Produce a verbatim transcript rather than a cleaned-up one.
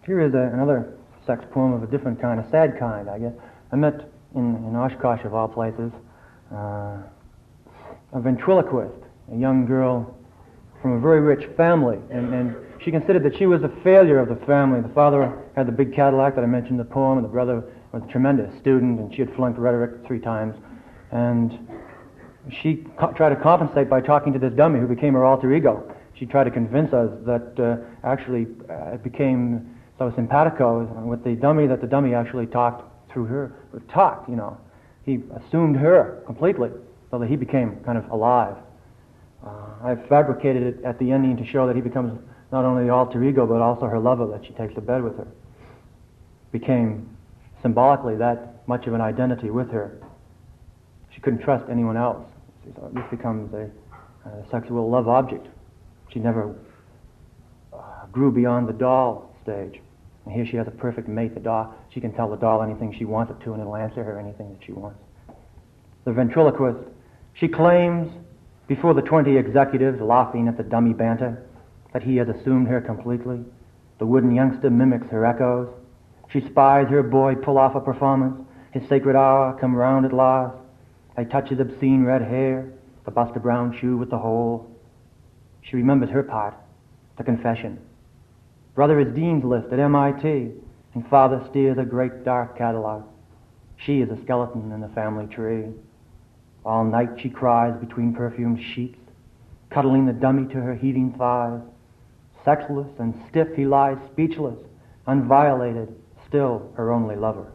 Here is a, another sex poem of a different kind, a sad kind, I guess. I met in, in Oshkosh, of all places, uh, a ventriloquist, a young girl from a very rich family, and, and she considered that she was a failure of the family. The father had the big Cadillac that I mentioned in the poem, and the brother was a tremendous student, and she had flunked rhetoric three times. And she co- tried to compensate by talking to this dummy who became her alter ego. She tried to convince us that uh, actually uh, it became so simpatico with the dummy that the dummy actually talked through her. Talked, you know. He assumed her completely so that he became kind of alive. Uh, I've fabricated it at the ending to show that he becomes not only the alter ego but also her lover that she takes to bed with her. Became symbolically that much of an identity with her. She couldn't trust anyone else. So this becomes a, a sexual love object. She never uh, grew beyond the doll stage. And here she has a perfect mate, the doll. She can tell the doll anything she wants it to, and it'll answer her anything that she wants. The ventriloquist, she claims before the twenty executives laughing at the dummy banter that he has assumed her completely. The wooden youngster mimics her echoes. She spies her boy pull off a performance, his sacred hour come round at last. They touch his obscene red hair, the Buster Brown shoe with the hole. She remembers her part, the confession. Brother is dean's list at M I T, and father steers a great dark Cadillac. She is a skeleton in the family tree. All night she cries between perfumed sheets, cuddling the dummy to her heaving thighs. Sexless and stiff he lies speechless, unviolated, still her only lover.